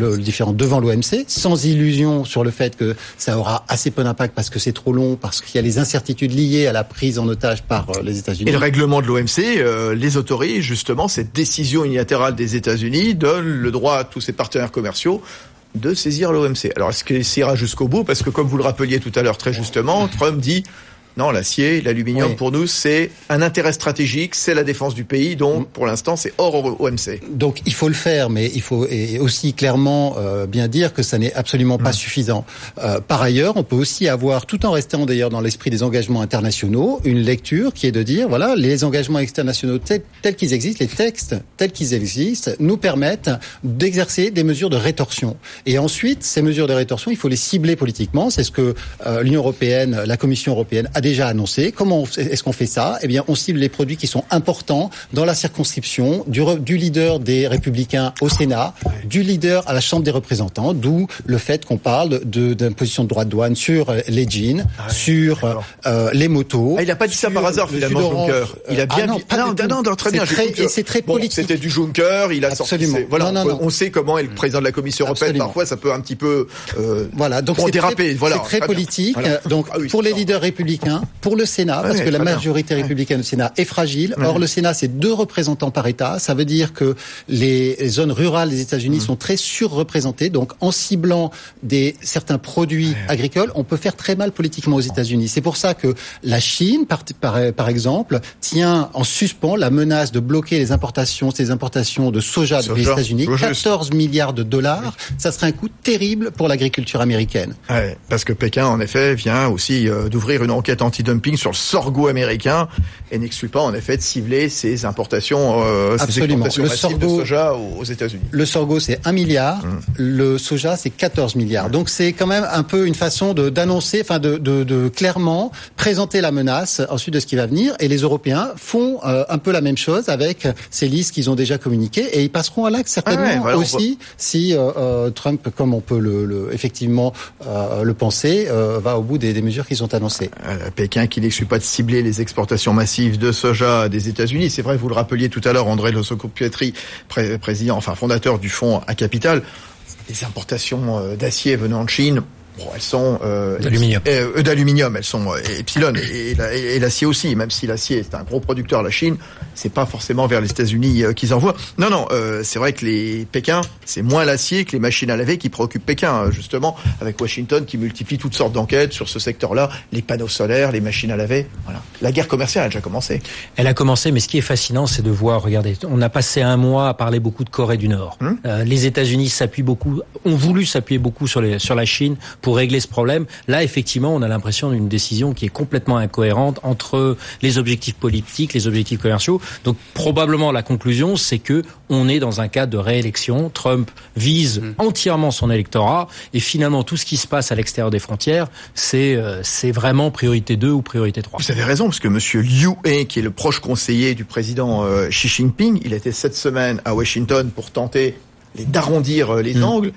l'OMC, sans illusion sur le fait que ça aura assez peu d'impact parce que c'est trop long, parce qu'il y a les incertitudes liées à la prise en otage par les États-Unis. Et le règlement de l'OMC les autorise justement, cette décision unilatérale des États-Unis donne le droit à tous ses partenaires commerciaux de saisir l'OMC. Alors est-ce qu'il ira jusqu'au bout ? Parce que comme vous le rappeliez tout à l'heure très justement, Trump dit non, l'acier, l'aluminium, pour nous, c'est un intérêt stratégique, c'est la défense du pays, donc pour l'instant, c'est hors OMC. Donc il faut le faire, mais il faut aussi clairement bien dire que ça n'est absolument pas suffisant. Par ailleurs, on peut aussi avoir, tout en restant d'ailleurs dans l'esprit des engagements internationaux, une lecture qui est de dire, voilà, les engagements internationaux tels qu'ils existent, les textes tels qu'ils existent, nous permettent d'exercer des mesures de rétorsion. Et ensuite, ces mesures de rétorsion, il faut les cibler politiquement. C'est ce que l'Union européenne, la Commission européenne a déjà annoncé. Comment est-ce qu'on fait ça ? Eh bien, on cible les produits qui sont importants dans la circonscription du leader des Républicains au Sénat, du leader à la Chambre des représentants, d'où le fait qu'on parle d'imposition de droits de douane sur les jeans, sur les motos. Il n'a pas dit ça par hasard, finalement, Juncker. Il a bien dit. Très bien. C'est très politique. C'était du Juncker, il a sorti. Voilà, on sait comment est le président de la Commission européenne. Parfois, ça peut un petit peu donc déraper. C'est très politique. Donc, pour les leaders républicains, pour le Sénat, parce que la majorité républicaine au Sénat est fragile. Or, le Sénat, c'est 2 représentants par État. Ça veut dire que les zones rurales des États-Unis sont très surreprésentées. Donc, en ciblant certains produits agricoles, on peut faire très mal politiquement aux États-Unis. C'est pour ça que la Chine, par exemple, tient en suspens la menace de bloquer ces importations de soja des États-Unis. 14 milliards de dollars. Ça serait un coût terrible pour l'agriculture américaine. Parce que Pékin, en effet, vient aussi d'ouvrir une enquête anti-dumping sur le sorgho américain et n'exclut pas en effet de cibler ces importations, ces exportations massives de soja aux États-Unis. Le sorgho c'est 1 milliard, le soja c'est 14 milliards. Donc c'est quand même un peu une façon d'annoncer, de clairement présenter la menace ensuite de ce qui va venir. Et les Européens font un peu la même chose avec ces listes qu'ils ont déjà communiquées et ils passeront à l'acte certainement aussi si Trump, comme on peut effectivement le penser, va au bout des mesures qu'ils ont annoncées. Pékin qui n'exclut pas de cibler les exportations massives de soja des États-Unis. C'est vrai, vous le rappeliez tout à l'heure, André Losoko-Pietri, fondateur du fonds à capital. Les importations d'acier venant de Chine, elles sont d'aluminium, elles sont epsilon et l'acier aussi. Même si l'acier est un gros producteur, la Chine, c'est pas forcément vers les États-Unis qu'ils envoient. Non, c'est vrai que Pékin, c'est moins l'acier que les machines à laver qui préoccupent Pékin, justement, avec Washington qui multiplie toutes sortes d'enquêtes sur ce secteur-là, les panneaux solaires, les machines à laver. Voilà. La guerre commerciale a déjà commencé. Elle a commencé, mais ce qui est fascinant, c'est de voir, regardez, on a passé un mois à parler beaucoup de Corée du Nord. Les États-Unis ont voulu s'appuyer beaucoup sur la Chine pour régler ce problème. Là, effectivement, on a l'impression d'une décision qui est complètement incohérente entre les objectifs politiques, les objectifs commerciaux. Donc, probablement, la conclusion, c'est que on est dans un cadre de réélection. Trump vise entièrement son électorat et finalement, tout ce qui se passe à l'extérieur des frontières, c'est vraiment priorité 2 ou priorité 3. Vous avez raison, parce que monsieur Liu He, qui est le proche conseiller du président Xi Jinping, il était cette semaine à Washington pour tenter d'arrondir les angles.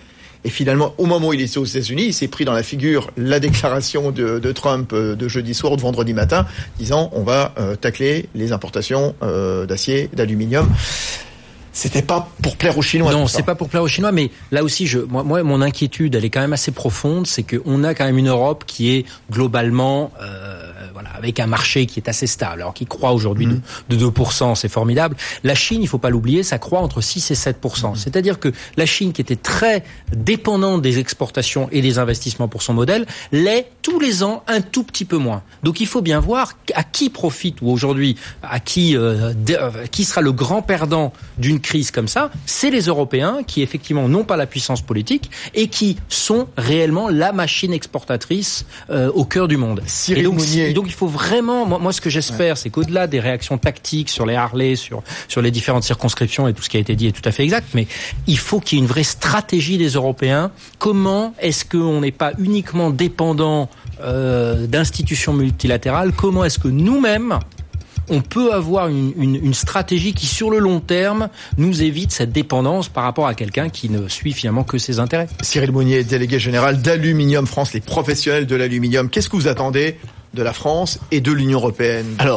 Et finalement, au moment où il était aux États-Unis, il s'est pris dans la figure la déclaration de Trump de jeudi soir ou de vendredi matin, disant on va tacler les importations d'acier, d'aluminium. C'était pas pour plaire aux Chinois. Non, c'est pas pour plaire aux Chinois, mais là aussi, moi, mon inquiétude, elle est quand même assez profonde, c'est qu'on a quand même une Europe qui est globalement, avec un marché qui est assez stable, alors qui croît aujourd'hui de 2%, c'est formidable. La Chine, il faut pas l'oublier, ça croît entre 6 et 7%. C'est-à-dire que la Chine, qui était très dépendante des exportations et des investissements pour son modèle, l'est tous les ans un tout petit peu moins. Donc il faut bien voir à qui profite, ou aujourd'hui, qui sera le grand perdant d'une crise comme ça, c'est les Européens qui effectivement n'ont pas la puissance politique et qui sont réellement la machine exportatrice au cœur du monde. Donc il faut vraiment, moi ce que j'espère, c'est qu'au-delà des réactions tactiques sur les Harley, sur les différentes circonscriptions et tout ce qui a été dit est tout à fait exact, mais il faut qu'il y ait une vraie stratégie des Européens. Comment est-ce qu'on n'est pas uniquement dépendant d'institutions multilatérales? Comment est-ce que nous-mêmes on peut avoir une stratégie qui, sur le long terme, nous évite cette dépendance par rapport à quelqu'un qui ne suit finalement que ses intérêts. Cyril Monnier, délégué général d'Aluminium France, les professionnels de l'aluminium. Qu'est-ce que vous attendez de la France et de l'Union européenne? Alors,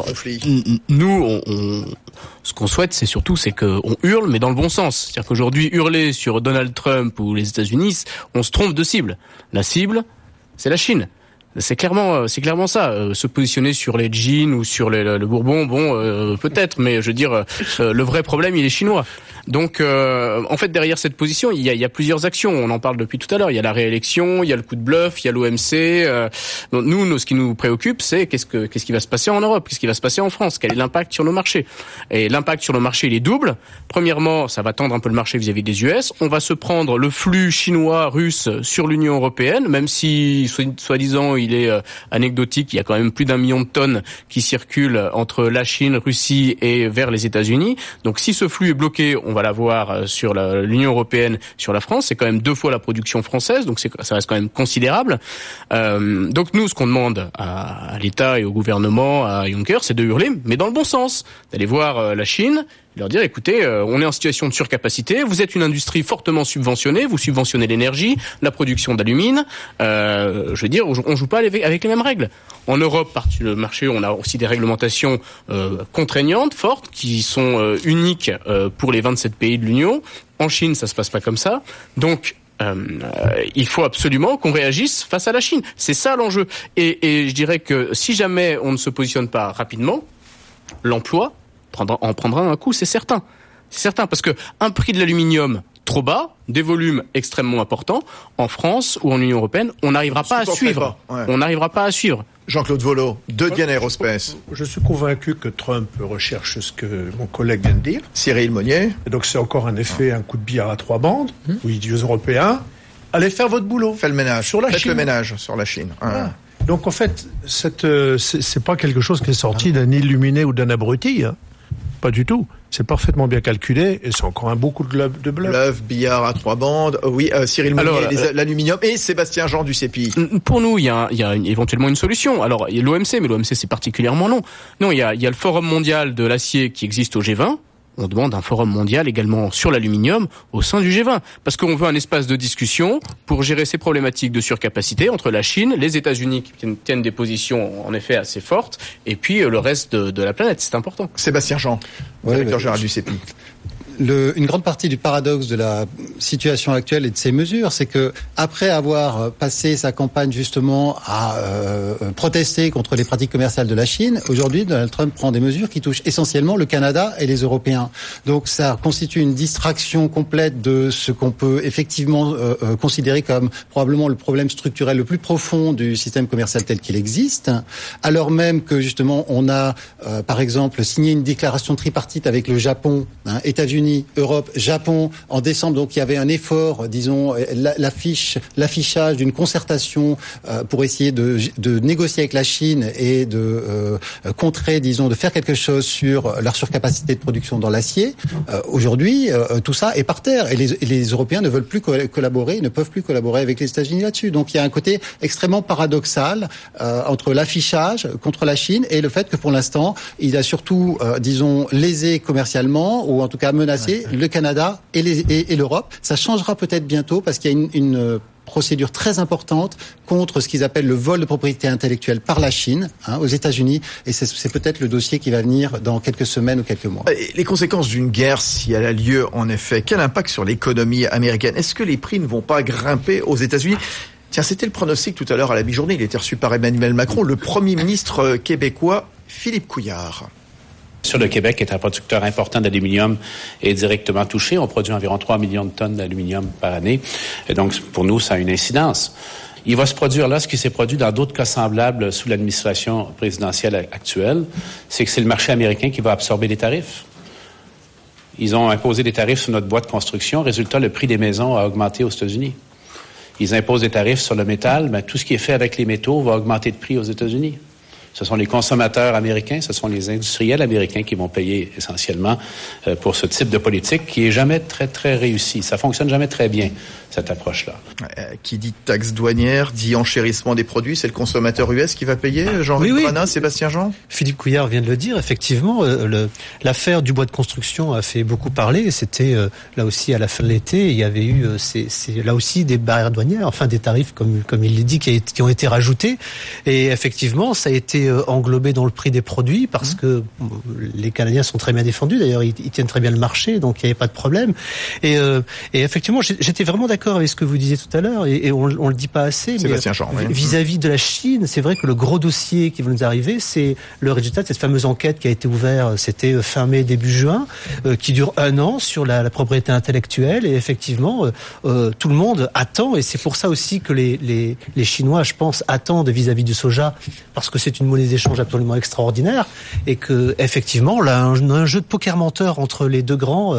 nous, ce qu'on souhaite, c'est qu'on hurle, mais dans le bon sens. C'est-à-dire qu'aujourd'hui, hurler sur Donald Trump ou les États-Unis, on se trompe de cible. La cible, c'est la Chine. C'est clairement ça. Se positionner sur les jeans ou sur le Bourbon, peut-être, mais je veux dire, le vrai problème, il est chinois. Donc, en fait, derrière cette position, il y a plusieurs actions. On en parle depuis tout à l'heure. Il y a la réélection, il y a le coup de bluff, il y a l'OMC. Donc nous, ce qui nous préoccupe, c'est qu'est-ce qui va se passer en Europe, qu'est-ce qui va se passer en France, quel est l'impact sur nos marchés. Et l'impact sur nos marchés, il est double. Premièrement, ça va tendre un peu le marché vis-à-vis des US. On va se prendre le flux chinois, russe sur l'Union européenne, même si, soi-disant, il est anecdotique. Il y a quand même plus d'1 million de tonnes qui circulent entre la Chine, Russie et vers les États-Unis. Donc si ce flux est bloqué, on va l'avoir sur l'Union européenne, sur la France. C'est quand même 2 fois la production française, donc ça reste quand même considérable. Donc nous, ce qu'on demande à l'État et au gouvernement, à Juncker, c'est de hurler, mais dans le bon sens, d'aller voir la Chine, leur dire, écoutez, on est en situation de surcapacité, vous êtes une industrie fortement subventionnée, vous subventionnez l'énergie, la production d'alumine, je veux dire, on joue pas avec les mêmes règles. En Europe, partie le marché, on a aussi des réglementations contraignantes, fortes, qui sont uniques pour les 27 pays de l'Union. En Chine, ça se passe pas comme ça. Donc, il faut absolument qu'on réagisse face à la Chine. C'est ça l'enjeu. Et je dirais que si jamais on ne se positionne pas rapidement, l'emploi en prendra un coup, c'est certain. C'est certain, parce que un prix de l'aluminium trop bas, des volumes extrêmement importants, en France ou en Union européenne, on n'arrivera pas à suivre. Ouais. On n'arrivera pas à suivre. Jean-Claude Volo, de Diane Aerospace. Je suis convaincu que Trump recherche ce que mon collègue vient de dire. Cyril Monnier. Et donc c'est encore un effet, un coup de billard à 3 bandes, où il dit aux Européens, allez faire votre boulot. Faites le ménage. Sur la Chine. Faites le ménage sur la Chine. Ah. Donc en fait, c'est pas quelque chose qui est sorti d'un illuminé ou d'un abruti. Hein. Pas du tout. C'est parfaitement bien calculé et c'est encore un beau coup de bluff. Bluff, billard à 3 bandes. Oui, Cyril Monnier, l'aluminium et Sébastien Jean du CEPI. Pour nous, il y a éventuellement une solution. Alors, il y a l'OMC, mais l'OMC c'est particulièrement long. Non, il y a le Forum mondial de l'acier qui existe au G20. On demande un forum mondial également sur l'aluminium au sein du G20. Parce qu'on veut un espace de discussion pour gérer ces problématiques de surcapacité entre la Chine, les États-Unis qui tiennent des positions en effet assez fortes, et puis le reste de la planète. C'est important. Sébastien Jean, directeur général du CEPI. Une grande partie du paradoxe de la situation actuelle et de ces mesures, c'est que après avoir passé sa campagne justement à protester contre les pratiques commerciales de la Chine, aujourd'hui Donald Trump prend des mesures qui touchent essentiellement le Canada et les Européens. Donc ça constitue une distraction complète de ce qu'on peut effectivement considérer comme probablement le problème structurel le plus profond du système commercial tel qu'il existe, alors même que justement on a par exemple signé une déclaration tripartite avec le Japon, États-Unis, Europe, Japon, en décembre. Donc il y avait un effort, disons, l'affichage d'une concertation pour essayer de négocier avec la Chine et de contrer, disons, de faire quelque chose sur leur surcapacité de production dans l'acier. Aujourd'hui, tout ça est par terre et les Européens ne veulent plus collaborer, ne peuvent plus collaborer avec les États-Unis là-dessus. Donc il y a un côté extrêmement paradoxal entre l'affichage contre la Chine et le fait que pour l'instant, il a surtout, disons, lésé commercialement ou en tout cas menacé remplacer le Canada et l'Europe. Ça changera peut-être bientôt parce qu'il y a une procédure très importante contre ce qu'ils appellent le vol de propriété intellectuelle par la Chine, aux États-Unis, et c'est peut-être le dossier qui va venir dans quelques semaines ou quelques mois. Et les conséquences d'une guerre, si elle a lieu en effet, quel impact sur l'économie américaine? Est-ce que les prix ne vont pas grimper aux États-Unis? Tiens, c'était le pronostic tout à l'heure à la mi-journée, il était reçu par Emmanuel Macron, le Premier ministre québécois Philippe Couillard. Sur le Québec est un producteur important d'aluminium et directement touché. On produit environ 3 millions de tonnes d'aluminium par année. Et donc, pour nous, ça a une incidence. Il va se produire là ce qui s'est produit dans d'autres cas semblables sous l'administration présidentielle actuelle. C'est que c'est le marché américain qui va absorber les tarifs. Ils ont imposé des tarifs sur notre bois de construction. Résultat, le prix des maisons a augmenté aux États-Unis. Ils imposent des tarifs sur le métal. Mais tout ce qui est fait avec les métaux va augmenter de prix aux États-Unis. Ce sont les consommateurs américains, ce sont les industriels américains qui vont payer essentiellement pour ce type de politique qui est jamais très, très réussi. Ça fonctionne jamais très bien, cette approche-là. Qui dit taxe douanière, dit enchérissement des produits, c'est le consommateur US qui va payer, Jean-Luc Brana, Sébastien Jean? Philippe Couillard vient de le dire, effectivement, l'affaire du bois de construction a fait beaucoup parler, c'était là aussi à la fin de l'été, il y avait eu là aussi des barrières douanières, enfin des tarifs, comme il l'a dit, qui ont été rajoutés, et effectivement, ça a été englobé dans le prix des produits parce que les Canadiens sont très bien défendus. D'ailleurs, ils tiennent très bien le marché, donc il n'y avait pas de problème. Et effectivement, j'étais vraiment d'accord avec ce que vous disiez tout à l'heure, et on le dit pas assez. Sébastien Jean, oui. Vis-à-vis de la Chine, c'est vrai que le gros dossier qui va nous arriver, c'est le résultat de cette fameuse enquête qui a été ouverte, c'était fin mai, début juin, qui dure 1 an sur la propriété intellectuelle. Et effectivement, tout le monde attend, et c'est pour ça aussi que les Chinois, je pense, attendent vis-à-vis du soja, parce que c'est une monnaie d'échange absolument extraordinaire, et que effectivement là un jeu de poker menteur entre les deux grands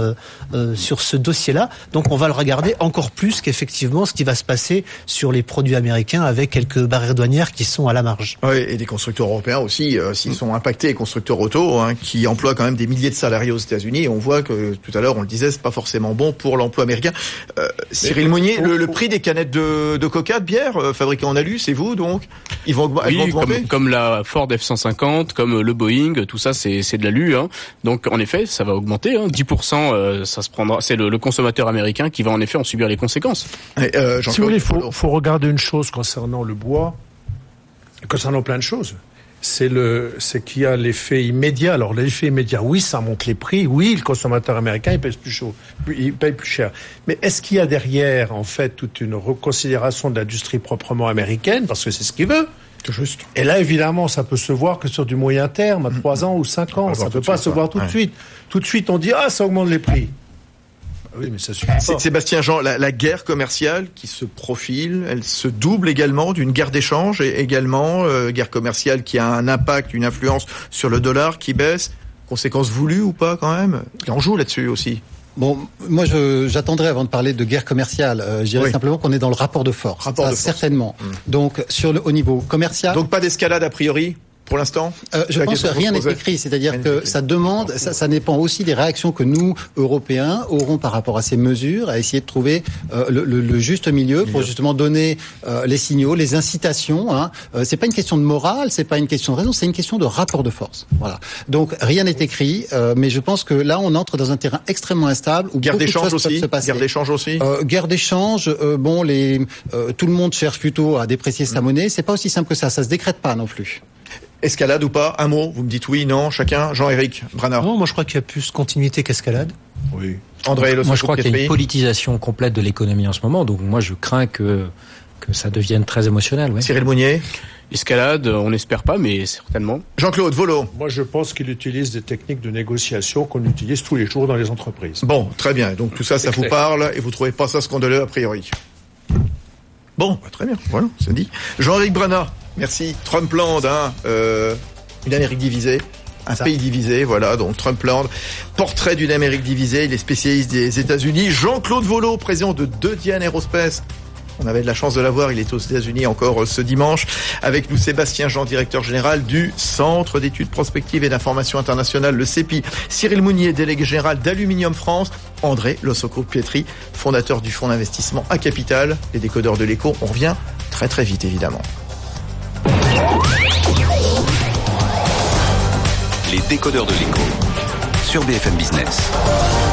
sur ce dossier-là. Donc on va le regarder encore plus qu'effectivement ce qui va se passer sur les produits américains, avec quelques barrières douanières qui sont à la marge. Oui, et des constructeurs européens aussi, s'ils sont impactés, les constructeurs auto, qui emploient quand même des milliers de salariés aux États-Unis. Et on voit que tout à l'heure on le disait, c'est pas forcément bon pour l'emploi américain. Cyril Mounier, le prix des canettes de coca, de bière fabriquées en alu, c'est vous donc? Ils vont augmenter. Comme la Ford F-150, comme le Boeing, tout ça c'est de l'alu. Donc en effet, ça va augmenter. 10%, ça se prendra. C'est le consommateur américain qui va en effet en subir les conséquences. Si vous voulez, faut regarder une chose concernant le bois, concernant plein de choses. C'est qu'il y a l'effet immédiat. Alors l'effet immédiat, oui, ça monte les prix. Oui, le consommateur américain il paye plus cher. Mais est-ce qu'il y a derrière en fait toute une reconsidération de l'industrie proprement américaine, parce que c'est ce qu'il veut? Juste. Et là, évidemment, ça peut se voir que sur du moyen terme, à 3 ans ou 5 ans. Ça ne peut pas se voir tout de suite. Tout de suite, on dit, ça augmente les prix. Oui, mais ça suffit pas. Sébastien Jean, la guerre commerciale qui se profile, elle se double également d'une guerre d'échange, et également guerre commerciale qui a un impact, une influence sur le dollar qui baisse. Conséquences voulues ou pas quand même? Et on joue là-dessus aussi. Bon, moi j'attendrai avant de parler de guerre commerciale. Je dirais simplement qu'on est dans le rapport de force. Certainement. Donc au niveau commercial. Donc pas d'escalade a priori pour l'instant? Je pense que rien n'est écrit, c'est-à-dire que ça demande, ça dépend aussi des réactions que nous, Européens, aurons par rapport à ces mesures, à essayer de trouver le juste milieu pour justement donner les signaux, les incitations. C'est pas une question de morale, c'est pas une question de raison, c'est une question de rapport de force. Voilà. Donc rien n'est écrit, mais je pense que là on entre dans un terrain extrêmement instable où guerre beaucoup de choses aussi, peuvent se passer. Guerre d'échange aussi. Guerre d'échange. Tout le monde cherche plutôt à déprécier sa monnaie. C'est pas aussi simple que ça. Ça se décrète pas non plus. Escalade ou pas? Un mot, vous me dites oui, non, chacun. Jean-Éric Brana. Non, moi je crois qu'il y a plus continuité qu'escalade. Oui. André, moi je crois qu'il y a une politisation complète de l'économie en ce moment, donc moi je crains que ça devienne très émotionnel. Ouais. Cyril Mounier. Escalade, on n'espère pas, mais certainement. Jean-Claude Volo. Moi, je pense qu'il utilise des techniques de négociation qu'on utilise tous les jours dans les entreprises. Bon, très bien. Donc tout ça vous parle et vous trouvez pas ça scandaleux a priori? Bon, très bien. Voilà, c'est dit. Jean-Éric Brana. Merci. Trumpland, une Amérique divisée, un pays divisé, voilà, donc Trumpland, portrait d'une Amérique divisée, il est spécialiste des États-Unis. Jean-Claude Volo, président de Dedian Aerospace. On avait de la chance de l'avoir, il est aux États-Unis encore ce dimanche. Avec nous, Sébastien Jean, directeur général du Centre d'études prospectives et d'information internationale, le CEPI. Cyril Mounier, délégué général d'Aluminium France. André Lossocro-Pietri, fondateur du fonds d'investissement à Capital. Les décodeurs de l'écho, on revient très très vite évidemment. Les décodeurs de l'écho sur BFM Business.